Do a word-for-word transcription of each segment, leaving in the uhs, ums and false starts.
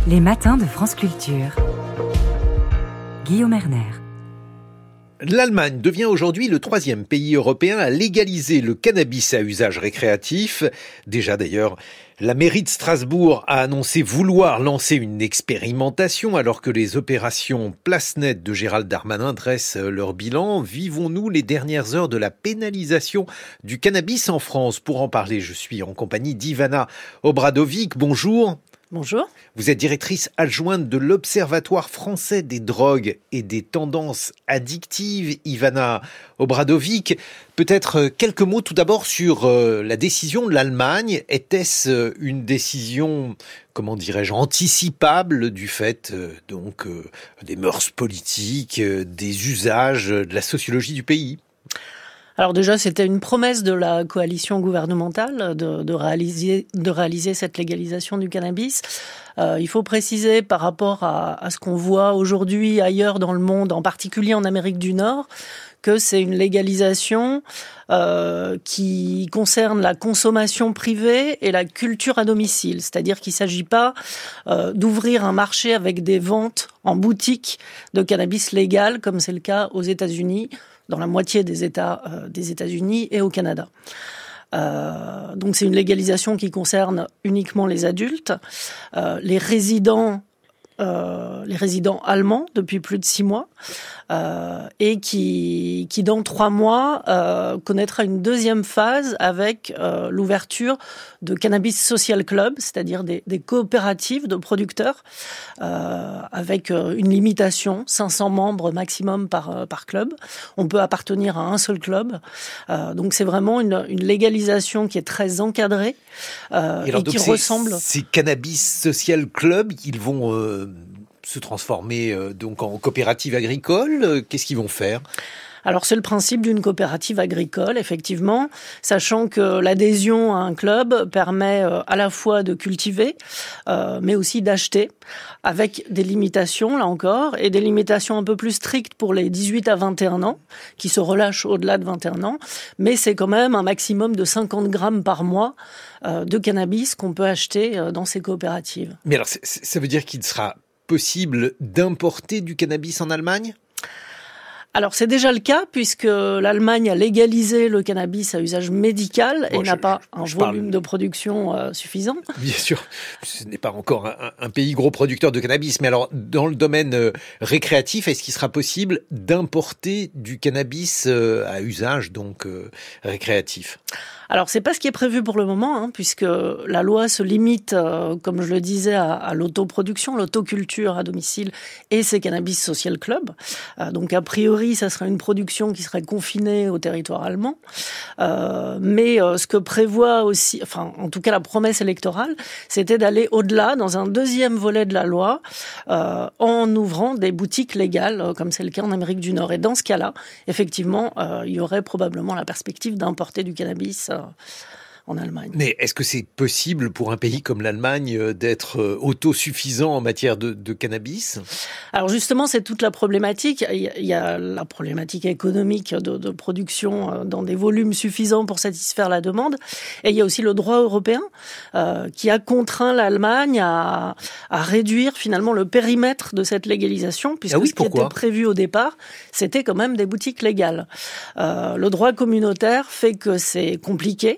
Les matins de France Culture. Guillaume Erner. L'Allemagne devient aujourd'hui le troisième pays européen à légaliser le cannabis à usage récréatif. Déjà d'ailleurs, la mairie de Strasbourg a annoncé vouloir lancer une expérimentation alors que les opérations Place Nette de Gérald Darmanin dressent leur bilan. Vivons-nous les dernières heures de la pénalisation du cannabis en France? Pour en parler, je suis en compagnie d'Ivana Obradovic. Bonjour. Bonjour. Vous êtes directrice adjointe de l'Observatoire français des drogues et des tendances addictives. Ivana Obradovic, peut-être quelques mots tout d'abord sur la décision de l'Allemagne. Était-ce une décision, comment dirais-je, anticipable du fait donc des mœurs politiques, des usages, de la sociologie du pays ? Alors déjà, c'était une promesse de la coalition gouvernementale de, de, réaliser, de réaliser cette légalisation du cannabis. Euh, il faut préciser par rapport à, à ce qu'on voit aujourd'hui ailleurs dans le monde, en particulier en Amérique du Nord, que c'est une légalisation euh, qui concerne la consommation privée et la culture à domicile. C'est-à-dire qu'il ne s'agit pas euh, d'ouvrir un marché avec des ventes en boutique de cannabis légal, comme c'est le cas aux États-Unis, dans la moitié des États euh, des États-Unis et au Canada. Euh, donc c'est une légalisation qui concerne uniquement les adultes, euh, les résidents, euh, les résidents allemands depuis plus de six mois, euh, et qui, qui dans trois mois euh, connaîtra une deuxième phase avec euh, l'ouverture de Cannabis Social Club, c'est-à-dire des, des coopératives de producteurs, euh, avec euh, une limitation, cinq cents membres maximum par, euh, par club. On peut appartenir à un seul club. Euh, donc c'est vraiment une, une légalisation qui est très encadrée euh, et, alors, et qui c'est, ressemble... Ces Cannabis Social Club, ils vont... Euh... se transformer euh, donc en coopérative agricole, qu'est-ce qu'ils vont faire ? Alors c'est le principe d'une coopérative agricole, effectivement, sachant que l'adhésion à un club permet euh, à la fois de cultiver, euh, mais aussi d'acheter, avec des limitations, là encore, et des limitations un peu plus strictes pour les dix-huit à vingt et un ans, qui se relâchent au-delà de vingt et un ans, mais c'est quand même un maximum de cinquante grammes par mois euh, de cannabis qu'on peut acheter euh, dans ces coopératives. Mais alors, ça veut dire qu'il sera possible d'importer du cannabis en Allemagne ? Alors c'est déjà le cas puisque l'Allemagne a légalisé le cannabis à usage médical bon, et je, n'a pas je, un je volume parle... de production euh, suffisant. Bien sûr, ce n'est pas encore un, un pays gros producteur de cannabis, mais alors dans le domaine euh, récréatif, est-ce qu'il sera possible d'importer du cannabis euh, à usage donc euh, récréatif ? Alors c'est pas ce qui est prévu pour le moment, hein, puisque la loi se limite, euh, comme je le disais, à, à l'autoproduction, l'autoculture à domicile et ces cannabis social club. Euh, donc a priori, ça serait une production qui serait confinée au territoire allemand. Euh, mais euh, ce que prévoit aussi, enfin en tout cas la promesse électorale, c'était d'aller au-delà dans un deuxième volet de la loi, euh, en ouvrant des boutiques légales, euh, comme c'est le cas en Amérique du Nord. Et dans ce cas-là, effectivement, euh, il y aurait probablement la perspective d'importer du cannabis euh, en Allemagne. Mais est-ce que c'est possible pour un pays comme l'Allemagne d'être autosuffisant en matière de, de cannabis ? Alors justement, c'est toute la problématique. Il y a la problématique économique de, de production dans des volumes suffisants pour satisfaire la demande. Et il y a aussi le droit européen euh, qui a contraint l'Allemagne à, à réduire finalement le périmètre de cette légalisation, puisque ah oui, ce qui était prévu au départ, c'était quand même des boutiques légales. Euh, le droit communautaire fait que c'est compliqué.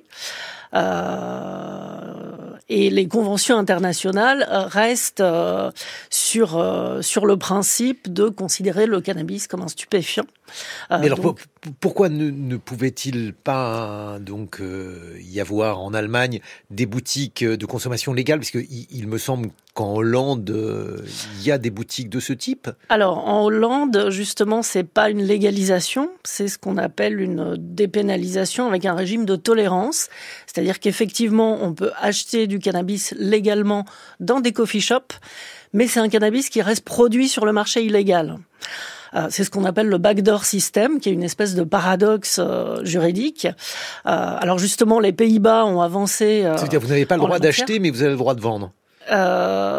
Euh, et les conventions internationales restent euh, sur euh, sur le principe de considérer le cannabis comme un stupéfiant. Euh, Mais alors donc, pour, pourquoi ne, ne pouvait-il pas donc euh, y avoir en Allemagne des boutiques de consommation légale, parce que il, il me semble qu'en Hollande euh, il y a des boutiques de ce type. Alors en Hollande justement c'est pas une légalisation, c'est ce qu'on appelle une dépénalisation avec un régime de tolérance, c'est-à-dire qu'effectivement on peut acheter du cannabis légalement dans des coffee shops, mais c'est un cannabis qui reste produit sur le marché illégal. C'est ce qu'on appelle le backdoor system, qui est une espèce de paradoxe euh, juridique. Euh, alors justement, les Pays-Bas ont avancé... Euh, C'est-à-dire vous n'avez pas le droit d'acheter, mais vous avez le droit de vendre. Euh,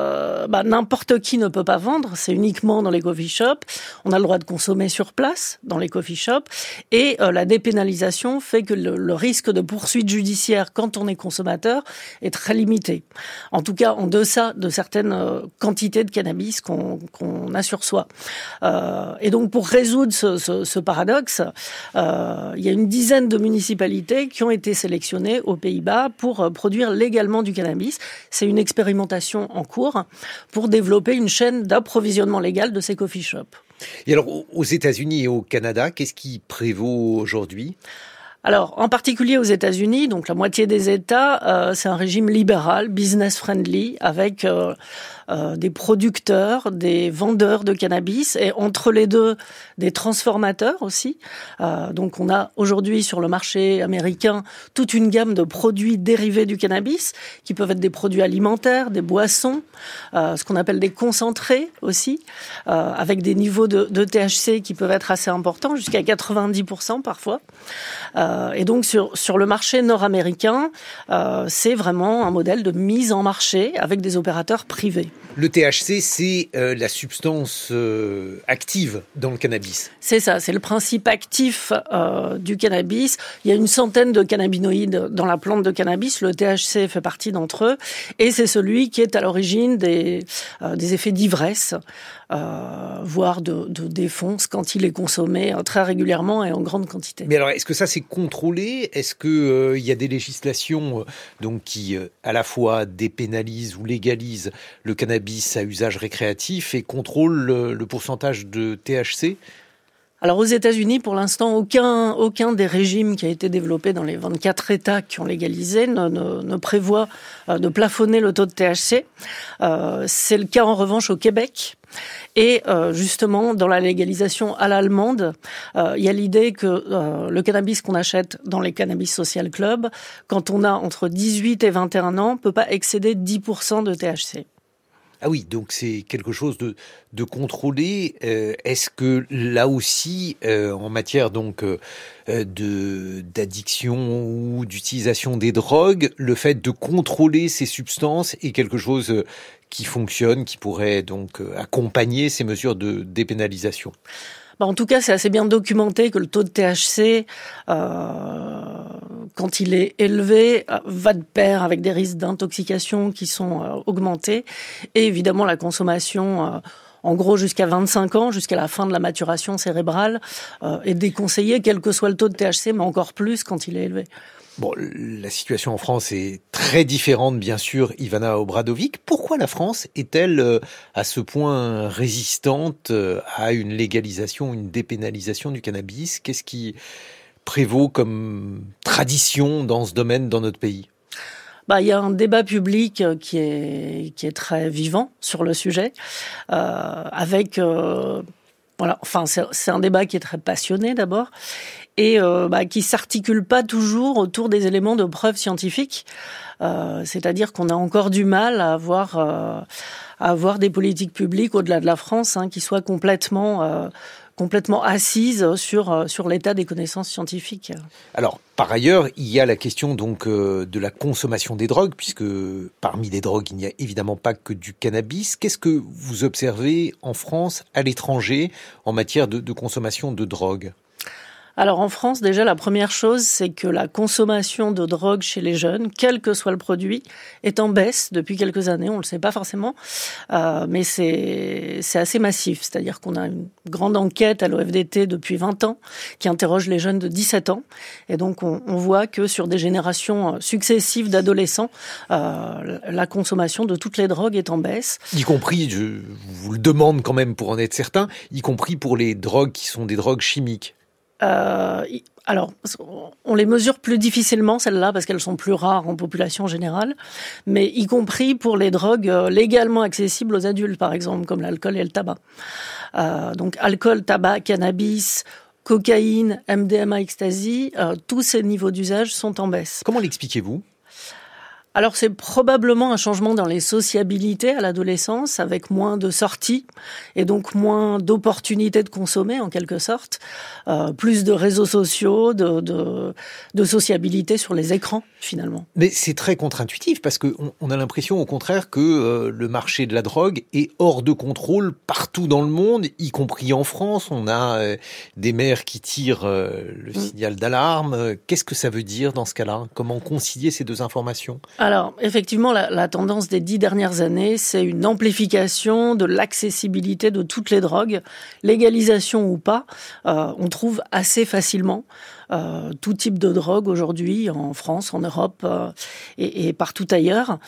euh, bah, n'importe qui ne peut pas vendre, c'est uniquement dans les coffee shops. On a le droit de consommer sur place dans les coffee shops. Et euh, la dépénalisation fait que le, le risque de poursuite judiciaire quand on est consommateur est très limité. En tout cas, en deçà de certaines euh, quantités de cannabis qu'on, qu'on a sur soi. Euh, et donc, pour résoudre ce, ce, ce paradoxe, euh, il y a une dizaine de municipalités qui ont été sélectionnées aux Pays-Bas pour euh, produire légalement du cannabis. C'est une expérimentation en cours pour développer une chaîne d'approvisionnement légal de ces coffee shops. Et alors, aux États-Unis et au Canada, qu'est-ce qui prévaut aujourd'hui ? Alors, en particulier aux États-Unis, donc la moitié des États, euh, c'est un régime libéral, business-friendly, avec euh, euh, des producteurs, des vendeurs de cannabis, et entre les deux, des transformateurs aussi. Euh, donc, on a aujourd'hui sur le marché américain toute une gamme de produits dérivés du cannabis, qui peuvent être des produits alimentaires, des boissons, euh, ce qu'on appelle des concentrés aussi, euh, avec des niveaux de, de T H C qui peuvent être assez importants, jusqu'à quatre-vingt-dix pour cent parfois. Euh, Et donc sur sur le marché nord-américain, euh, c'est vraiment un modèle de mise en marché avec des opérateurs privés. Le T H C, c'est euh, la substance euh, active dans le cannabis. C'est ça, c'est le principe actif euh, du cannabis. Il y a une centaine de cannabinoïdes dans la plante de cannabis. Le T H C fait partie d'entre eux. Et c'est celui qui est à l'origine des, euh, des effets d'ivresse, euh, voire de, de défonce quand il est consommé euh, très régulièrement et en grande quantité. Mais alors, est-ce que ça, c'est contrôlé ? Est-ce qu'il euh, y a des législations euh, donc, qui, euh, à la fois, dépénalisent ou légalisent le cannabis à usage récréatif et contrôlent le, le pourcentage de T H C ? Alors aux États-Unis, pour l'instant, aucun aucun des régimes qui a été développé dans les vingt-quatre États qui ont légalisé ne, ne, ne prévoit euh, de plafonner le taux de T H C. Euh, c'est le cas en revanche au Québec. Et euh, justement, dans la légalisation à l'allemande, euh, il y a l'idée que euh, le cannabis qu'on achète dans les cannabis social clubs, quand on a entre dix-huit et vingt et un ans, peut pas excéder dix pour cent de T H C. Ah oui, donc c'est quelque chose de, de contrôlé. Euh, est-ce que là aussi, euh, en matière donc euh, de d'addiction ou d'utilisation des drogues, le fait de contrôler ces substances est quelque chose qui fonctionne, qui pourrait donc accompagner ces mesures de dépénalisation ? Bah en tout cas, c'est assez bien documenté que le taux de T H C, euh, quand il est élevé, va de pair avec des risques d'intoxication qui sont euh, augmentés. Et évidemment, la consommation, euh, en gros jusqu'à vingt-cinq ans, jusqu'à la fin de la maturation cérébrale, euh, est déconseillée, quel que soit le taux de T H C, mais encore plus quand il est élevé. Bon, la situation en France est très différente, bien sûr, Ivana Obradovic. Pourquoi la France est-elle à ce point résistante à une légalisation, une dépénalisation du cannabis ? Qu'est-ce qui prévaut comme tradition dans ce domaine dans notre pays ? Bah, il y a un débat public qui est qui est très vivant sur le sujet, euh, avec euh, voilà, enfin c'est, c'est un débat qui est très passionné d'abord. Et euh, bah, qui s'articule pas toujours autour des éléments de preuve scientifiques. Euh, c'est-à-dire qu'on a encore du mal à avoir, euh, à avoir des politiques publiques au-delà de la France hein, qui soient complètement, euh, complètement assises sur, sur l'état des connaissances scientifiques. Alors, par ailleurs, il y a la question donc euh, de la consommation des drogues, puisque parmi les drogues, il n'y a évidemment pas que du cannabis. Qu'est-ce que vous observez en France, à l'étranger, en matière de, de consommation de drogue ? Alors en France, déjà, la première chose, c'est que la consommation de drogue chez les jeunes, quel que soit le produit, est en baisse depuis quelques années. On le sait pas forcément, euh, mais c'est c'est assez massif. C'est-à-dire qu'on a une grande enquête à l'O F D T depuis vingt ans qui interroge les jeunes de dix-sept ans. Et donc on, on voit que sur des générations successives d'adolescents, euh, la consommation de toutes les drogues est en baisse. Y compris, je vous le demande quand même pour en être certain, y compris pour les drogues qui sont des drogues chimiques. Euh, alors, on les mesure plus difficilement, celles-là, parce qu'elles sont plus rares en population générale, mais y compris pour les drogues légalement accessibles aux adultes, par exemple, comme l'alcool et le tabac. Euh, donc, alcool, tabac, cannabis, cocaïne, M D M A, ecstasy, euh, tous ces niveaux d'usage sont en baisse. Comment l'expliquez-vous ? Alors c'est probablement un changement dans les sociabilités à l'adolescence, avec moins de sorties et donc moins d'opportunités de consommer en quelque sorte, euh, plus de réseaux sociaux, de, de, de sociabilité sur les écrans finalement. Mais c'est très contre-intuitif parce qu'on on a l'impression au contraire que euh, le marché de la drogue est hors de contrôle partout dans le monde, y compris en France. On a euh, des maires qui tirent euh, le mmh. signal d'alarme. Qu'est-ce que ça veut dire dans ce cas-là ? Comment concilier ces deux informations ? Alors, effectivement, la, la tendance des dix dernières années, c'est une amplification de l'accessibilité de toutes les drogues, légalisation ou pas. Euh, on trouve assez facilement euh, tout type de drogue aujourd'hui en France, en Europe euh, et, et partout ailleurs.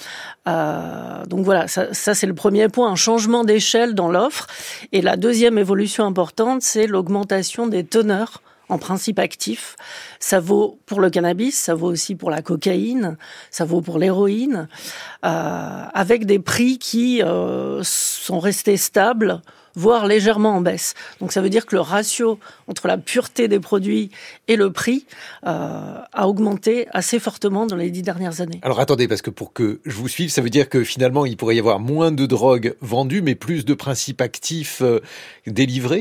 Euh, donc voilà, ça, ça c'est le premier point, un changement d'échelle dans l'offre. Et la deuxième évolution importante, c'est l'augmentation des teneurs en principe actif. Ça vaut pour le cannabis, ça vaut aussi pour la cocaïne, ça vaut pour l'héroïne, euh, avec des prix qui euh, sont restés stables, voire légèrement en baisse. Donc ça veut dire que le ratio entre la pureté des produits et le prix euh, a augmenté assez fortement dans les dix dernières années. Alors attendez, parce que pour que je vous suive, ça veut dire que finalement il pourrait y avoir moins de drogues vendues, mais plus de principes actifs euh, délivrés ?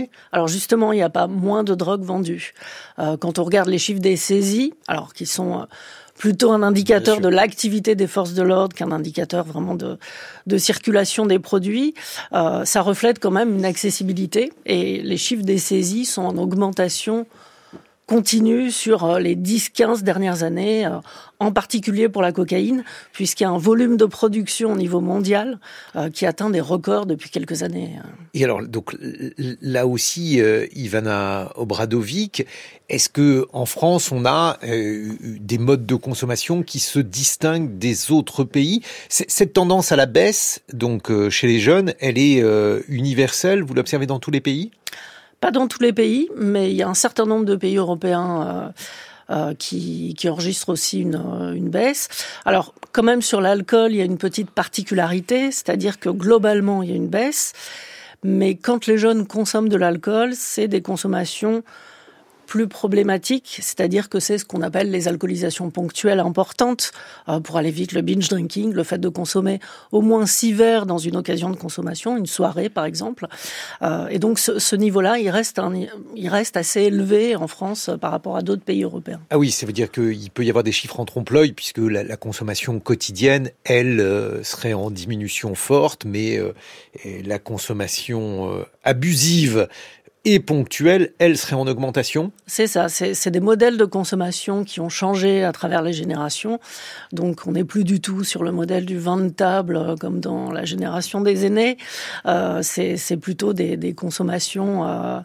Alors justement, il n'y a pas moins de drogues vendues. Euh, quand on regarde les chiffres des saisies, alors qui sont... Euh, plutôt un indicateur de l'activité des forces de l'ordre qu'un indicateur vraiment de, de circulation des produits. Euh, ça reflète quand même une accessibilité et les chiffres des saisies sont en augmentation continue sur les dix quinze dernières années, en particulier pour la cocaïne, puisqu'il y a un volume de production au niveau mondial qui atteint des records depuis quelques années. Et alors, donc là aussi, euh, Ivana Obradovic, est-ce que en France, on a euh, des modes de consommation qui se distinguent des autres pays ? C'est, cette tendance à la baisse, donc euh, chez les jeunes, elle est euh, universelle. Vous l'observez dans tous les pays ? Pas dans tous les pays, mais il y a un certain nombre de pays européens euh, euh, qui, qui enregistrent aussi une, une baisse. Alors, quand même, sur l'alcool, il y a une petite particularité, c'est-à-dire que globalement, il y a une baisse, mais quand les jeunes consomment de l'alcool, c'est des consommations plus problématique, c'est-à-dire que c'est ce qu'on appelle les alcoolisations ponctuelles importantes, euh, pour aller vite, le binge drinking, le fait de consommer au moins six verres dans une occasion de consommation, une soirée par exemple. Euh, et donc ce, ce niveau-là, il reste, un, il reste assez élevé en France par rapport à d'autres pays européens. Ah oui, ça veut dire qu'il peut y avoir des chiffres en trompe-l'œil, puisque la, la consommation quotidienne, elle, euh, serait en diminution forte, mais euh, la consommation euh, abusive et ponctuelle, elle serait en augmentation ? C'est ça, c'est, c'est des modèles de consommation qui ont changé à travers les générations. Donc on n'est plus du tout sur le modèle du vin de table comme dans la génération des aînés. Euh, c'est, c'est plutôt des, des consommations euh,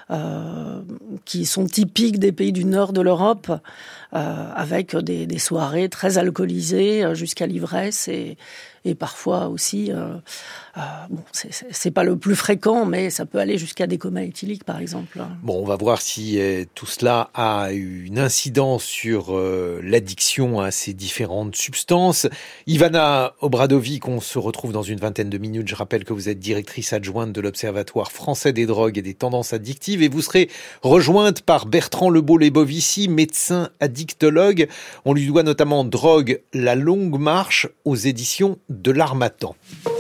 euh, qui sont typiques des pays du nord de l'Europe, euh, avec des, des soirées très alcoolisées jusqu'à l'ivresse et, et parfois aussi... Euh, Euh, bon, c'est, c'est, c'est pas le plus fréquent, mais ça peut aller jusqu'à des comas éthyliques, par exemple. Bon, on va voir si euh, tout cela a une incidence sur euh, l'addiction à ces différentes substances. Ivana Obradovic, on se retrouve dans une vingtaine de minutes. Je rappelle que vous êtes directrice adjointe de l'Observatoire français des drogues et des tendances addictives et vous serez rejointe par Bertrand Lebeau-Lebovici, médecin addictologue. On lui doit notamment Drogue, la longue marche aux éditions de l'Harmattan.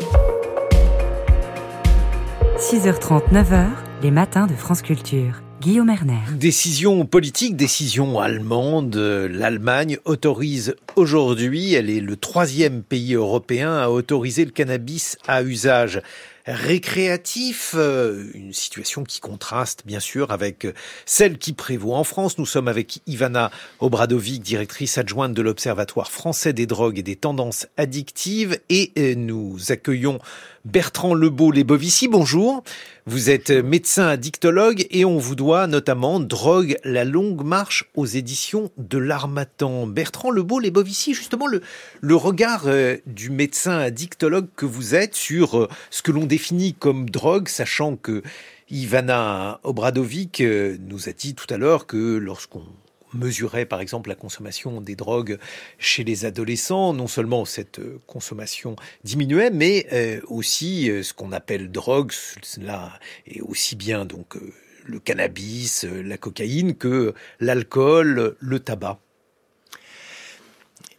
six heures trente, neuf heures, les matins de France Culture. Guillaume Erner. Décision politique, décision allemande. L'Allemagne autorise aujourd'hui, elle est le troisième pays européen à autoriser le cannabis à usage récréatif, une situation qui contraste bien sûr avec celle qui prévaut en France. Nous sommes avec Ivana Obradovic, directrice adjointe de l'Observatoire français des drogues et des tendances addictives, et nous accueillons Bertrand Lebeau-Lebovici. Bonjour, vous êtes médecin addictologue et on vous doit notamment Drogue, la longue marche aux éditions de l'Harmattan. Bertrand Lebeau-Lebovici, justement le, le regard euh, du médecin addictologue que vous êtes sur euh, ce que l'on définit comme drogue, sachant que Ivana Obradovic euh, nous a dit tout à l'heure que lorsqu'on mesurait par exemple la consommation des drogues chez les adolescents, non seulement cette consommation diminuait, mais euh, aussi euh, ce qu'on appelle drogue, cela est aussi bien donc euh, le cannabis, euh, la cocaïne que l'alcool, le tabac.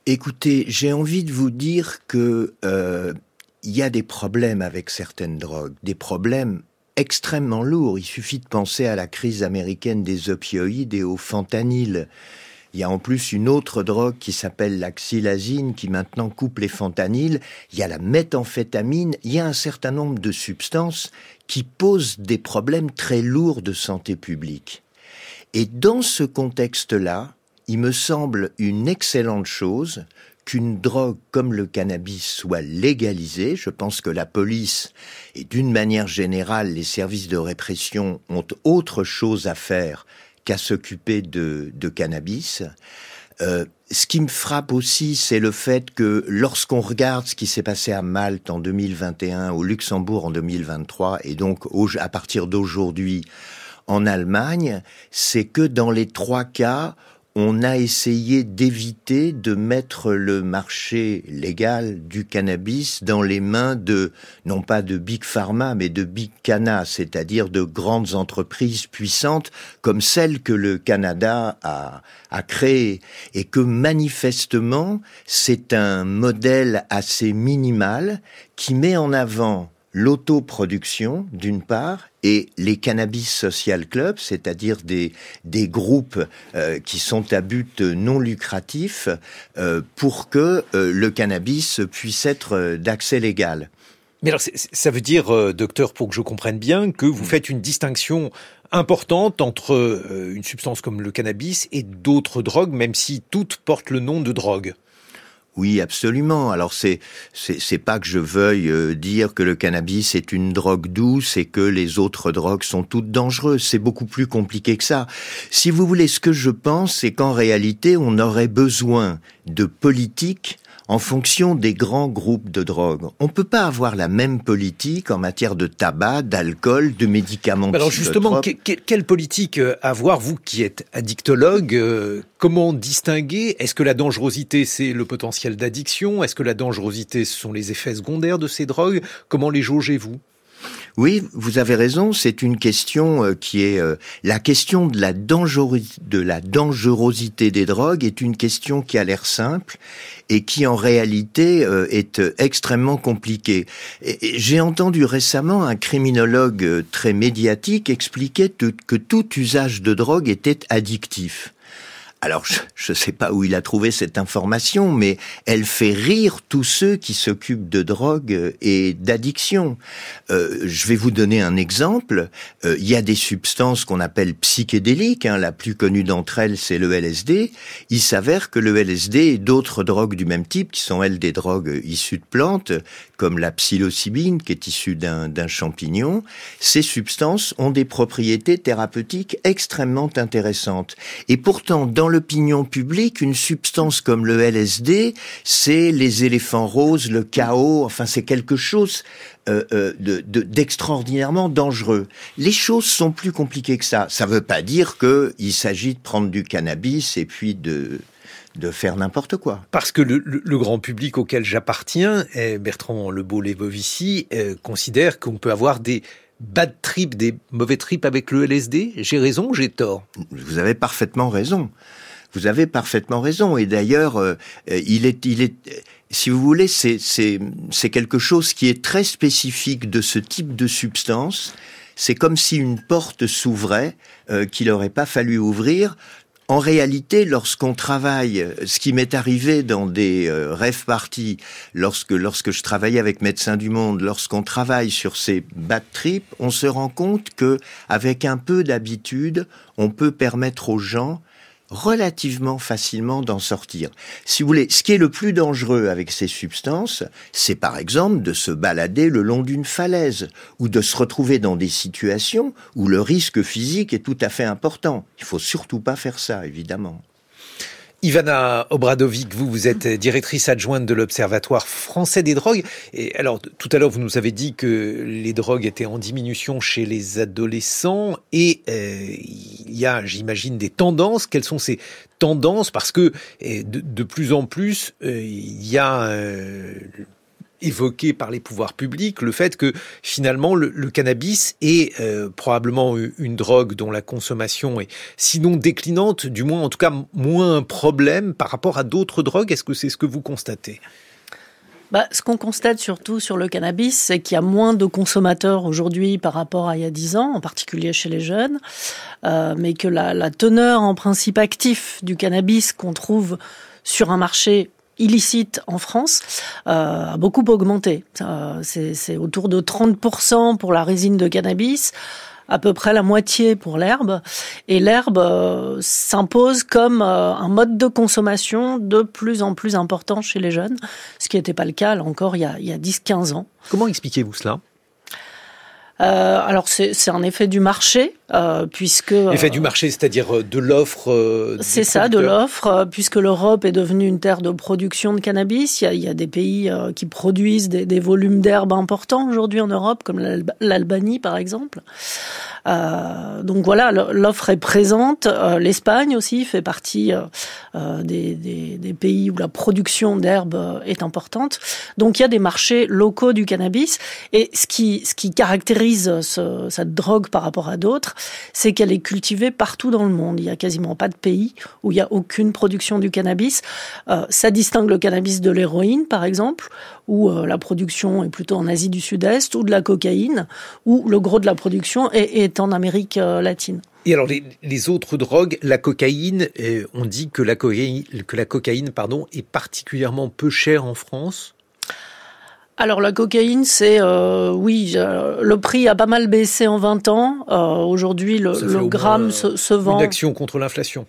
Écoutez, j'ai envie de vous dire que euh, il y a des problèmes avec certaines drogues, des problèmes extrêmement lourds. Il suffit de penser à la crise américaine des opioïdes et au fentanyl. Il y a en plus une autre drogue qui s'appelle la xylazine, qui maintenant coupe les fentanyls. Il y a la méthamphétamine. Il y a un certain nombre de substances qui posent des problèmes très lourds de santé publique. Et dans ce contexte-là, il me semble une excellente chose qu'une drogue comme le cannabis soit légalisée. Je pense que la police et d'une manière générale les services de répression ont autre chose à faire qu'à s'occuper de, de cannabis. Euh, ce qui me frappe aussi, c'est le fait que lorsqu'on regarde ce qui s'est passé à Malte en deux mille vingt et un, au Luxembourg en deux mille vingt-trois, et donc au, à partir d'aujourd'hui en Allemagne, c'est que dans les trois cas, on a essayé d'éviter de mettre le marché légal du cannabis dans les mains de, non pas de Big Pharma, mais de Big Canna, c'est-à-dire de grandes entreprises puissantes comme celles que le Canada a, a créées. Et que manifestement, c'est un modèle assez minimal qui met en avant l'autoproduction, d'une part, et les cannabis social clubs, c'est-à-dire des, des groupes euh, qui sont à but non lucratif, euh, pour que euh, le cannabis puisse être d'accès légal. Mais alors, ça veut dire, euh, docteur, pour que je comprenne bien, que vous faites une distinction importante entre euh, une substance comme le cannabis et d'autres drogues, même si toutes portent le nom de drogue. Oui, absolument. Alors c'est c'est c'est pas que je veuille euh, dire que le cannabis est une drogue douce et que les autres drogues sont toutes dangereuses. C'est beaucoup plus compliqué que ça. Si vous voulez, ce que je pense, c'est qu'en réalité, on aurait besoin de politiques en fonction des grands groupes de drogue. On peut pas avoir la même politique en matière de tabac, d'alcool, de médicaments psychotropes. Alors justement, que, que, quelle politique avoir, vous qui êtes addictologue, euh, comment distinguer? Est-ce que la dangerosité, c'est le potentiel d'addiction? Est-ce que la dangerosité, ce sont les effets secondaires de ces drogues? Comment les jaugez-vous? Oui, vous avez raison, c'est une question euh, qui est... Euh, la question de la, dangeros- de la dangerosité des drogues est une question qui a l'air simple et qui en réalité euh, est euh, extrêmement compliquée. Et, et j'ai entendu récemment un criminologue euh, très médiatique expliquer t- que tout usage de drogue était addictif. Alors, je ne sais pas où il a trouvé cette information, mais elle fait rire tous ceux qui s'occupent de drogue et d'addiction. Euh, je vais vous donner un exemple. Euh, il y a des substances qu'on appelle psychédéliques. Hein, la plus connue d'entre elles, c'est le L S D. Il s'avère que le L S D et d'autres drogues du même type, qui sont elles des drogues issues de plantes, comme la psilocybine, qui est issue d'un, d'un champignon, ces substances ont des propriétés thérapeutiques extrêmement intéressantes. Et pourtant, dans l'opinion publique, une substance comme le L S D, c'est les éléphants roses, le chaos, enfin c'est quelque chose euh, euh, de, de, d'extraordinairement dangereux. Les choses sont plus compliquées que ça. Ça ne veut pas dire qu'il s'agit de prendre du cannabis et puis de... de faire n'importe quoi. Parce que le, le, le grand public auquel j'appartiens, eh, Bertrand Lebeau-Levovici, eh, considère qu'on peut avoir des bad trips, des mauvais trips avec le L S D. J'ai raison ou j'ai tort? Vous avez parfaitement raison. Vous avez parfaitement raison. Et d'ailleurs, euh, il est, il est, si vous voulez, c'est, c'est, c'est quelque chose qui est très spécifique de ce type de substance. C'est comme si une porte s'ouvrait, euh, qu'il n'aurait pas fallu ouvrir. En réalité, lorsqu'on travaille, ce qui m'est arrivé dans des euh, rave parties, lorsque lorsque je travaillais avec Médecins du Monde, lorsqu'on travaille sur ces bad trips, on se rend compte que avec un peu d'habitude, on peut permettre aux gens relativement facilement d'en sortir. Si vous voulez, ce qui est le plus dangereux avec ces substances, c'est par exemple de se balader le long d'une falaise ou de se retrouver dans des situations où le risque physique est tout à fait important. Il faut surtout pas faire ça, évidemment. Ivana Obradovic, vous, vous êtes directrice adjointe de l'Observatoire français des drogues. Et alors, tout à l'heure, vous nous avez dit que les drogues étaient en diminution chez les adolescents. Et euh, il y a, j'imagine, des tendances. Quelles sont ces tendances? Parce que de, de plus en plus, euh, il y a... Euh, évoqué par les pouvoirs publics, le fait que finalement le, le cannabis est euh, probablement une drogue dont la consommation est sinon déclinante, du moins en tout cas moins un problème par rapport à d'autres drogues. Est-ce que c'est ce que vous constatez ? Bah, ce qu'on constate surtout sur le cannabis, c'est qu'il y a moins de consommateurs aujourd'hui par rapport à il y a dix ans, en particulier chez les jeunes, euh, mais que la, la teneur en principe actif du cannabis qu'on trouve sur un marché illicite en France euh, a beaucoup augmenté. Euh, c'est, c'est autour de trente pour cent pour la résine de cannabis, à peu près la moitié pour l'herbe. Et l'herbe euh, s'impose comme euh, un mode de consommation de plus en plus important chez les jeunes, ce qui n'était pas le cas là encore il y a, il y a dix à quinze ans. Comment expliquez-vous cela ? Euh, alors c'est, c'est un effet du marché, euh, puisque... Effet du marché, c'est-à-dire de l'offre euh, C'est ça, de l'offre, euh, puisque l'Europe est devenue une terre de production de cannabis. Il y a, il y a des pays euh, qui produisent des, des volumes d'herbe importants aujourd'hui en Europe, comme l'Alba- l'Albanie par exemple. Euh, donc voilà, l'offre est présente. Euh, L'Espagne aussi fait partie euh, euh, des, des, des pays où la production d'herbe est importante. Donc il y a des marchés locaux du cannabis. Et ce qui, ce qui caractérise ce, cette drogue par rapport à d'autres, c'est qu'elle est cultivée partout dans le monde. Il n'y a quasiment pas de pays où il n'y a aucune production du cannabis. Euh, ça distingue le cannabis de l'héroïne, par exemple, où euh, la production est plutôt en Asie du Sud-Est, ou de la cocaïne, où le gros de la production est, est en Amérique euh, latine. Et alors les, les autres drogues, la cocaïne, euh, on dit que la cocaïne, que la cocaïne pardon, est particulièrement peu chère en France. Alors la cocaïne, c'est euh, oui, euh, le prix a pas mal baissé en vingt ans. Euh, aujourd'hui, le, le gramme se, se vend. Une action contre l'inflation.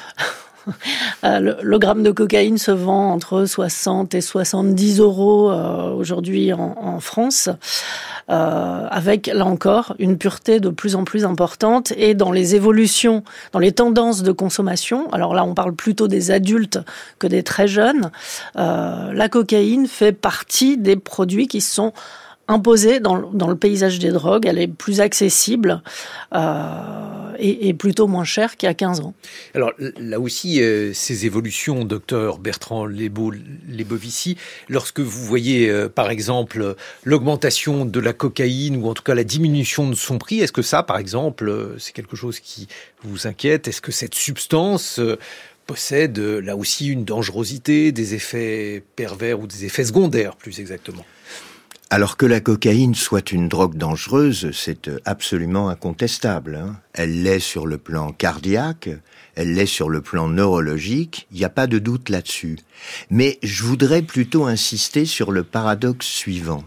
Euh, le, le gramme de cocaïne se vend entre soixante et soixante-dix euros euh, aujourd'hui en, en France, euh, avec là encore une pureté de plus en plus importante. Et dans les évolutions, dans les tendances de consommation, alors là on parle plutôt des adultes que des très jeunes, euh, la cocaïne fait partie des produits qui sont imposée dans, dans le paysage des drogues. Elle est plus accessible euh, et, et plutôt moins chère qu'il y a quinze ans. Alors là aussi, euh, ces évolutions, docteur Bertrand Lebovici, lorsque vous voyez euh, par exemple l'augmentation de la cocaïne ou en tout cas la diminution de son prix, est-ce que ça par exemple euh, c'est quelque chose qui vous inquiète ? Est-ce que cette substance euh, possède euh, là aussi une dangerosité, des effets pervers ou des effets secondaires plus exactement ? Alors que la cocaïne soit une drogue dangereuse, c'est absolument incontestable. Hein. Elle l'est sur le plan cardiaque, elle l'est sur le plan neurologique, il n'y a pas de doute là-dessus. Mais je voudrais plutôt insister sur le paradoxe suivant.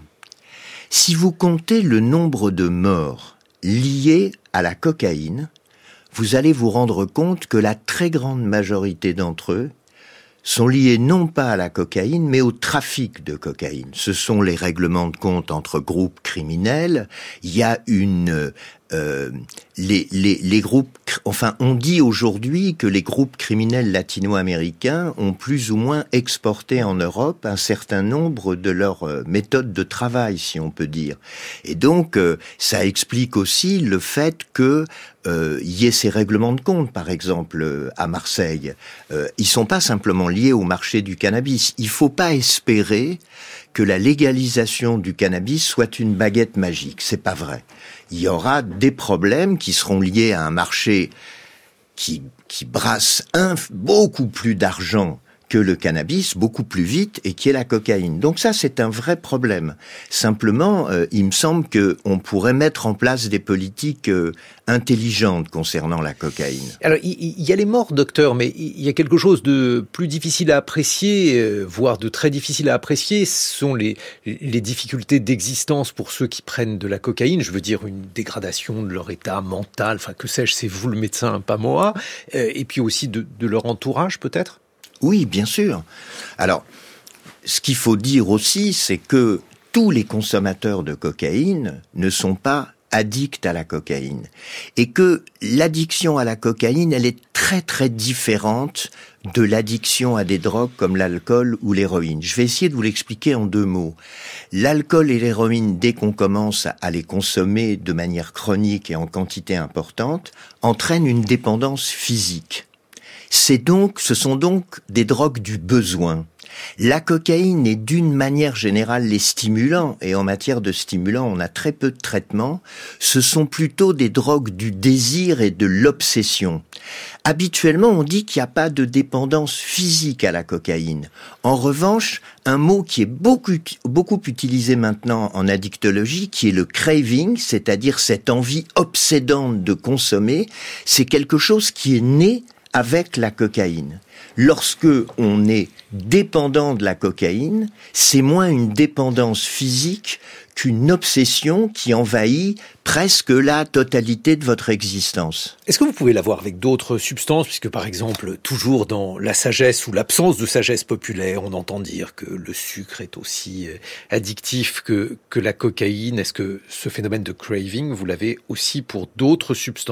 Si vous comptez le nombre de morts liées à la cocaïne, vous allez vous rendre compte que la très grande majorité d'entre eux sont liés non pas à la cocaïne, mais au trafic de cocaïne. Ce sont les règlements de compte entre groupes criminels. Il y a une... Euh, les, les, les groupes... Enfin, on dit aujourd'hui que les groupes criminels latino-américains ont plus ou moins exporté en Europe un certain nombre de leurs euh, méthodes de travail, si on peut dire. Et donc, euh, ça explique aussi le fait que euh, y ait ces règlements de compte, par exemple, euh, à Marseille. Euh, ils sont pas simplement liés au marché du cannabis. Il faut pas espérer que la légalisation du cannabis soit une baguette magique. C'est pas vrai. Il y aura des problèmes qui seront liés à un marché qui, qui brasse un, beaucoup plus d'argent que le cannabis, beaucoup plus vite, et qui est la cocaïne. Donc ça, c'est un vrai problème. Simplement, euh, il me semble qu'on pourrait mettre en place des politiques euh, intelligentes concernant la cocaïne. Alors, il, il y a les morts, docteur, mais il y a quelque chose de plus difficile à apprécier, euh, voire de très difficile à apprécier, ce sont les, les difficultés d'existence pour ceux qui prennent de la cocaïne. Je veux dire, une dégradation de leur état mental, enfin, que sais-je, c'est vous le médecin, pas moi, euh, et puis aussi de, de leur entourage, peut-être ? Oui, bien sûr. Alors, ce qu'il faut dire aussi, c'est que tous les consommateurs de cocaïne ne sont pas addicts à la cocaïne. Et que l'addiction à la cocaïne, elle est très très différente de l'addiction à des drogues comme l'alcool ou l'héroïne. Je vais essayer de vous l'expliquer en deux mots. L'alcool et l'héroïne, dès qu'on commence à les consommer de manière chronique et en quantité importante, entraînent une dépendance physique. C'est donc, ce sont donc des drogues du besoin. La cocaïne est d'une manière générale les stimulants, et en matière de stimulants, on a très peu de traitements. Ce sont plutôt des drogues du désir et de l'obsession. Habituellement, on dit qu'il n'y a pas de dépendance physique à la cocaïne. En revanche, un mot qui est beaucoup, beaucoup utilisé maintenant en addictologie, qui est le craving, c'est-à-dire cette envie obsédante de consommer, c'est quelque chose qui est né avec la cocaïne. Lorsque on est dépendant de la cocaïne, c'est moins une dépendance physique qu'une obsession qui envahit presque la totalité de votre existence. Est-ce que vous pouvez l'avoir avec d'autres substances, puisque par exemple, toujours dans la sagesse ou l'absence de sagesse populaire, on entend dire que le sucre est aussi addictif que, que la cocaïne. Est-ce que ce phénomène de craving, vous l'avez aussi pour d'autres substances ?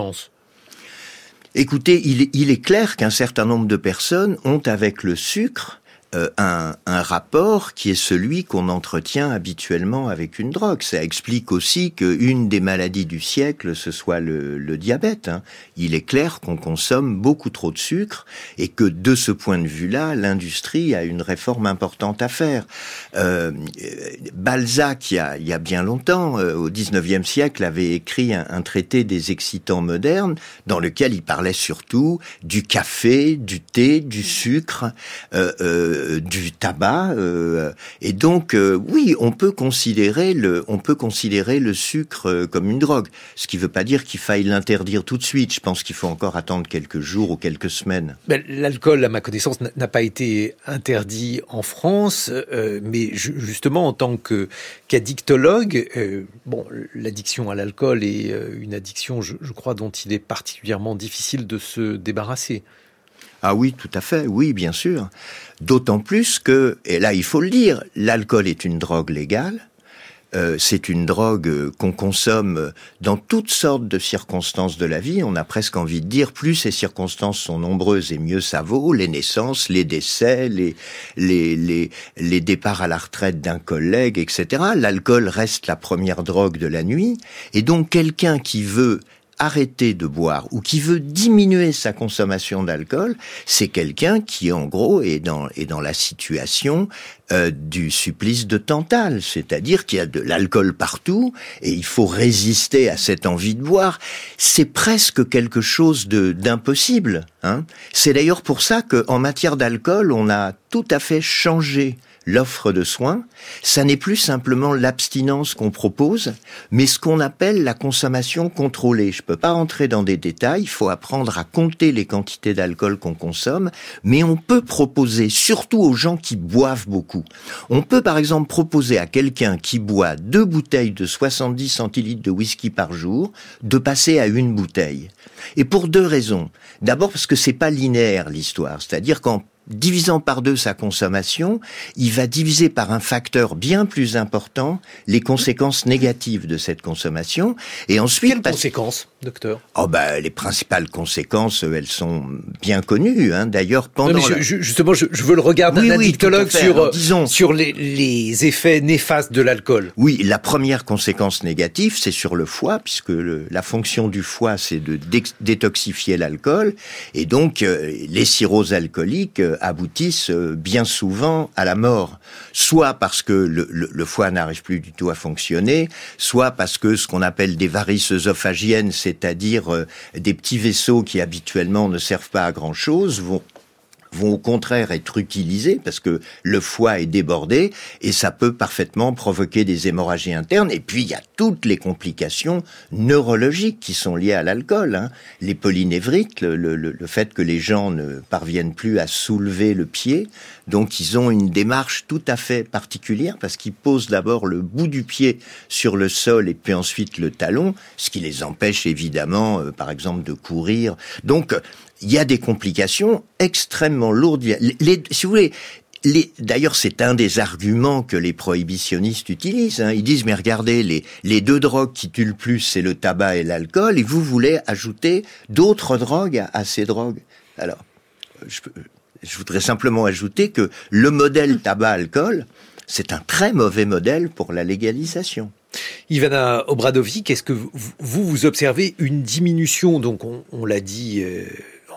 Écoutez, il, il est clair qu'un certain nombre de personnes ont avec le sucre euh, un, un rapport qui est celui qu'on entretient habituellement avec une drogue. Ça explique aussi qu'une des maladies du siècle, ce soit le, le diabète. Hein. Il est clair qu'on consomme beaucoup trop de sucre et que de ce point de vue-là, l'industrie a une réforme importante à faire. Euh, Balzac, il y a, il y a bien longtemps, euh, au dix-neuvième siècle, avait écrit un, un traité des excitants modernes dans lequel il parlait surtout du café, du thé, du sucre, euh, euh, du tabac, euh, et donc euh, oui, on peut considérer le, on peut considérer le sucre euh, comme une drogue. Ce qui ne veut pas dire qu'il faille l'interdire tout de suite. Je pense qu'il faut encore attendre quelques jours ou quelques semaines. Ben, l'alcool, à ma connaissance, n'a pas été interdit en France, euh, mais ju- justement en tant que qu'addictologue, euh, bon, l'addiction à l'alcool est euh, une addiction, je, je crois, dont il est particulièrement difficile de se débarrasser. Ah oui, tout à fait, oui, bien sûr. D'autant plus que, et là il faut le dire, l'alcool est une drogue légale. Euh, c'est une drogue qu'on consomme dans toutes sortes de circonstances de la vie. On a presque envie de dire, plus ces circonstances sont nombreuses et mieux ça vaut. Les naissances, les décès, les, les, les, les départs à la retraite d'un collègue, et cetera. L'alcool reste la première drogue de la nuit. Et donc quelqu'un qui veut arrêter de boire ou qui veut diminuer sa consommation d'alcool, c'est quelqu'un qui, en gros, est dans, est dans la situation euh, du supplice de Tantale, c'est-à-dire qu'il y a de l'alcool partout et il faut résister à cette envie de boire. C'est presque quelque chose de d'impossible. Hein. C'est d'ailleurs pour ça qu'en matière d'alcool, on a tout à fait changé l'offre de soins. Ça n'est plus simplement l'abstinence qu'on propose, mais ce qu'on appelle la consommation contrôlée. Je peux pas rentrer dans des détails, il faut apprendre à compter les quantités d'alcool qu'on consomme, mais on peut proposer, surtout aux gens qui boivent beaucoup. On peut par exemple proposer à quelqu'un qui boit deux bouteilles de soixante-dix centilitres de whisky par jour, de passer à une bouteille. Et pour deux raisons. D'abord parce que c'est pas linéaire l'histoire, c'est-à-dire qu'en divisant par deux sa consommation, il va diviser par un facteur bien plus important les conséquences négatives de cette consommation. Et ensuite, quelles conséquences, docteur ? Oh ben, les principales conséquences, elles sont bien connues. Hein. D'ailleurs, pendant non, mais la... je, justement, je, je veux le regard d'un oui, addictologue oui, sur, Alors, disons... sur les, les effets néfastes de l'alcool. Oui, la première conséquence négative, c'est sur le foie, puisque le, la fonction du foie, c'est de dé- détoxifier l'alcool, et donc euh, les cirrhoses alcooliques euh, aboutissent euh, bien souvent à la mort, soit parce que le, le, le foie n'arrive plus du tout à fonctionner, soit parce que ce qu'on appelle des varices œsophagiennes, c'est-à-dire euh, des petits vaisseaux qui habituellement ne servent pas à grand-chose, vont vont au contraire être utilisés parce que le foie est débordé et ça peut parfaitement provoquer des hémorragies internes. Et puis il y a toutes les complications neurologiques qui sont liées à l'alcool, hein. Les polynévrites, le, le, le fait que les gens ne parviennent plus à soulever le pied, donc ils ont une démarche tout à fait particulière parce qu'ils posent d'abord le bout du pied sur le sol et puis ensuite le talon, ce qui les empêche évidemment, euh, par exemple, de courir. Donc il y a des complications extrêmement lourdes. Les, les, si vous voulez, les, d'ailleurs, c'est un des arguments que les prohibitionnistes utilisent. Hein. Ils disent, mais regardez, les, les deux drogues qui tuent le plus, c'est le tabac et l'alcool, et vous voulez ajouter d'autres drogues à, à ces drogues. Alors, je, je voudrais simplement ajouter que le modèle tabac-alcool, c'est un très mauvais modèle pour la légalisation. Ivana Obradovic, est-ce que vous, vous, vous observez une diminution, donc on, on l'a dit... Euh...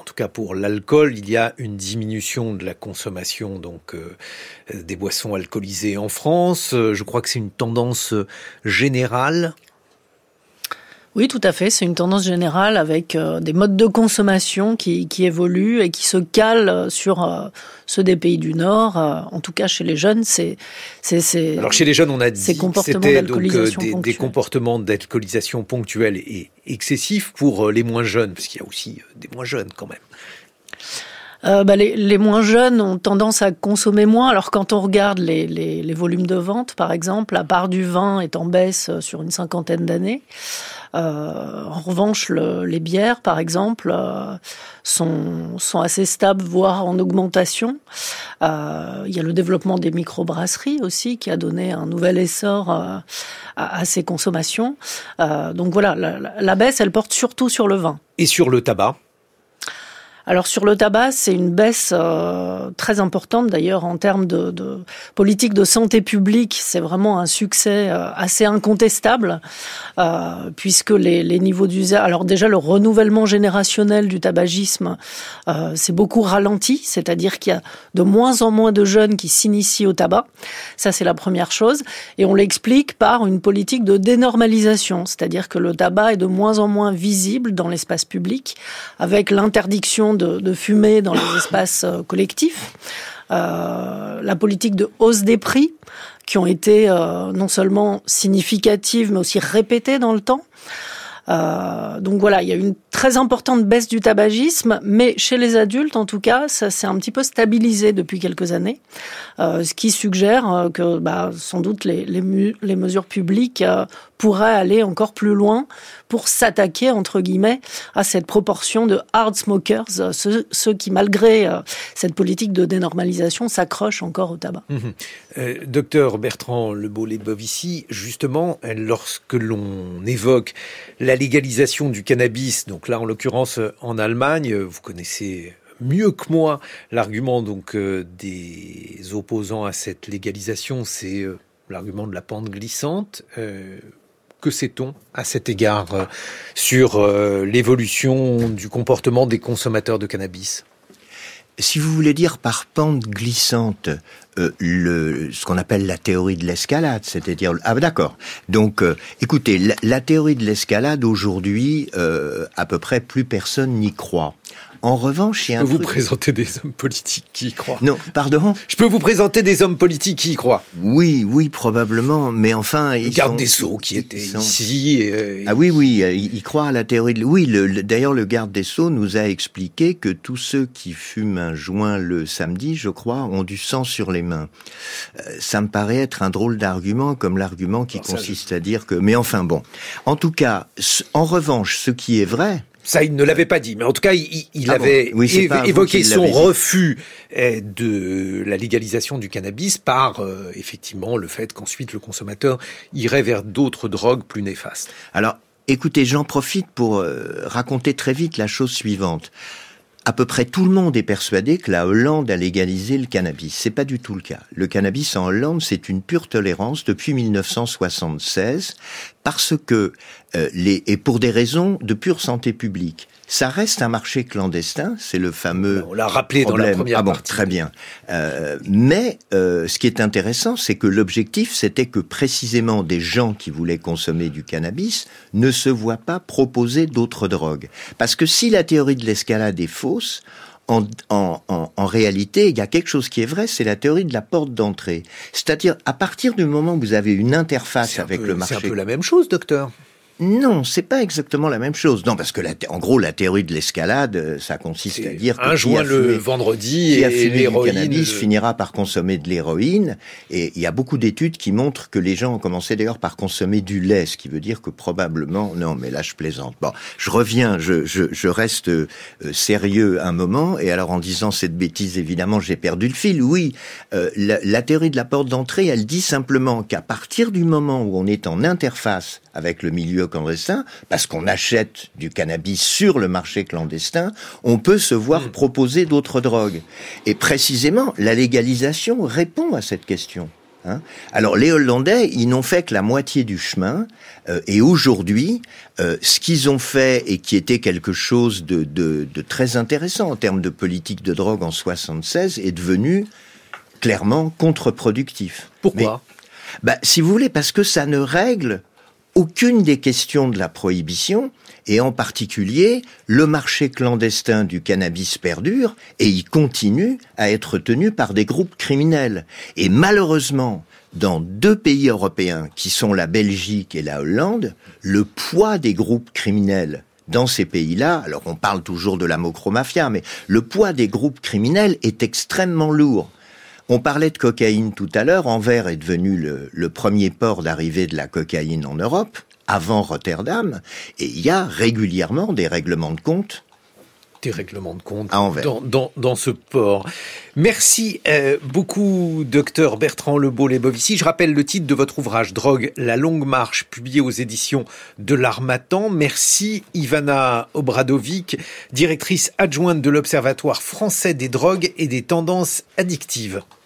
tout cas pour l'alcool, il y a une diminution de la consommation donc euh, des boissons alcoolisées en France. Je crois que c'est une tendance générale. Oui, tout à fait. C'est une tendance générale avec euh, des modes de consommation qui, qui évoluent et qui se calent sur euh, ceux des pays du Nord. Euh, en tout cas, chez les jeunes, c'est... c'est, c'est Alors chez les jeunes, on a dit que c'était donc, euh, des, des comportements d'alcoolisation ponctuelle et excessifs pour les moins jeunes, parce qu'il y a aussi des moins jeunes quand même. Euh, bah, les, les moins jeunes ont tendance à consommer moins. Alors quand on regarde les, les, les volumes de vente, par exemple, la part du vin est en baisse sur une cinquantaine d'années. Euh, en revanche, le, les bières, par exemple, euh, sont, sont assez stables, voire en augmentation. Euh, il y a le développement des microbrasseries aussi, qui a donné un nouvel essor euh, à, à ces consommations. Euh, donc voilà, la, la baisse, elle porte surtout sur le vin. Et sur le tabac ? Alors sur le tabac, c'est une baisse euh, très importante d'ailleurs en termes de, de politique de santé publique. C'est vraiment un succès euh, assez incontestable euh, puisque les, les niveaux d'usage... Alors déjà, le renouvellement générationnel du tabagisme euh, c'est beaucoup ralenti, c'est-à-dire qu'il y a de moins en moins de jeunes qui s'initient au tabac. Ça, c'est la première chose. Et on l'explique par une politique de dénormalisation, c'est-à-dire que le tabac est de moins en moins visible dans l'espace public avec l'interdiction De, de fumer dans les espaces euh, collectifs, euh, la politique de hausse des prix qui ont été euh, non seulement significatives mais aussi répétées dans le temps. Euh, donc voilà, il y a une très importante baisse du tabagisme, mais chez les adultes, en tout cas, ça s'est un petit peu stabilisé depuis quelques années, euh, ce qui suggère euh, que bah, sans doute les, les, mu- les mesures publiques euh, pourraient aller encore plus loin pour s'attaquer, entre guillemets, à cette proportion de hard smokers, euh, ceux, ceux qui, malgré euh, cette politique de dénormalisation, s'accrochent encore au tabac. Mmh. Euh, docteur Bertrand Lebeau-Lebovici, justement, lorsque l'on évoque la légalisation du cannabis, donc là en l'occurrence en Allemagne, vous connaissez mieux que moi l'argument donc euh, des opposants à cette légalisation, c'est euh, l'argument de la pente glissante. Euh, que sait-on à cet égard euh, sur euh, l'évolution du comportement des consommateurs de cannabis ? Si vous voulez dire par pente glissante, euh, le, ce qu'on appelle la théorie de l'escalade, c'est-à-dire... Ah d'accord. Donc, euh, écoutez, la, la théorie de l'escalade, aujourd'hui, euh, à peu près plus personne n'y croit. En revanche, il y a un Je peux truc... vous présenter des hommes politiques qui y croient. Non, pardon ? Je peux vous présenter des hommes politiques qui y croient. Oui, oui, probablement, mais enfin... Le ils garde sont, des Sceaux qui était sont... ici... Et... Ah oui, oui, il, il croit à la théorie de... Oui, le, le, d'ailleurs, le garde des Sceaux nous a expliqué que tous ceux qui fument un joint le samedi, je crois, ont du sang sur les mains. Euh, ça me paraît être un drôle d'argument, comme l'argument qui Alors consiste ça, je... à dire que... Mais enfin, bon. En tout cas, en revanche, ce qui est vrai... Ça, il ne l'avait pas dit, mais en tout cas, il, il ah avait bon oui, év- évoqué son refus de la légalisation du cannabis par, euh, effectivement, le fait qu'ensuite le consommateur irait vers d'autres drogues plus néfastes. Alors, écoutez, j'en profite pour euh, raconter très vite la chose suivante. À peu près tout le monde est persuadé que la Hollande a légalisé le cannabis. C'est pas du tout le cas. Le cannabis en Hollande, c'est une pure tolérance depuis dix-neuf cent soixante-seize, parce que, euh, les, et pour des raisons de pure santé publique. Ça reste un marché clandestin, c'est le fameux On l'a rappelé problème. Dans la première ah bon, partie. Très bien. Euh, mais euh, ce qui est intéressant, c'est que l'objectif, c'était que précisément des gens qui voulaient consommer du cannabis ne se voient pas proposer d'autres drogues. Parce que si la théorie de l'escalade est fausse, En, en, en, en réalité, il y a quelque chose qui est vrai, c'est la théorie de la porte d'entrée. C'est-à-dire, à partir du moment où vous avez une interface c'est avec peu, le marché... C'est un peu la même chose, docteur. Non, c'est pas exactement la même chose. Non, parce que la, en gros, la théorie de l'escalade, ça consiste c'est à dire que un joint le vendredi qui et a fumé l'héroïne, du cannabis le... finira par consommer de l'héroïne. Et il y a beaucoup d'études qui montrent que les gens ont commencé d'ailleurs par consommer du lait, ce qui veut dire que probablement, non, mais là je plaisante. Bon, je reviens, je, je, je reste euh, sérieux un moment. Et alors en disant cette bêtise, évidemment, j'ai perdu le fil. Oui, euh, la, la théorie de la porte d'entrée, elle dit simplement qu'à partir du moment où on est en interface avec le milieu clandestin, parce qu'on achète du cannabis sur le marché clandestin, on peut se voir mmh. proposer d'autres drogues. Et précisément, la légalisation répond à cette question. Hein. Alors les Hollandais, ils n'ont fait que la moitié du chemin, euh, et aujourd'hui, euh, ce qu'ils ont fait et qui était quelque chose de, de, de très intéressant en termes de politique de drogue en soixante-seize est devenu clairement contre-productif. Pourquoi ? Mais, bah, si vous voulez, parce que ça ne règle aucune des questions de la prohibition, et en particulier, le marché clandestin du cannabis perdure, et il continue à être tenu par des groupes criminels. Et malheureusement, dans deux pays européens, qui sont la Belgique et la Hollande, le poids des groupes criminels dans ces pays-là, alors on parle toujours de la mocromafia, mais le poids des groupes criminels est extrêmement lourd. On parlait de cocaïne tout à l'heure. Anvers est devenu le, le premier port d'arrivée de la cocaïne en Europe, avant Rotterdam, et il y a régulièrement des règlements de compte. Des règlements de compte à Anvers. Dans, dans, dans ce port. Merci euh, beaucoup, docteur Bertrand Lebeau-Lebovici. Je rappelle le titre de votre ouvrage, Drogue, la longue marche, publié aux éditions de l'Harmattan. Merci Ivana Obradovic, directrice adjointe de l'Observatoire français des drogues et des tendances addictives.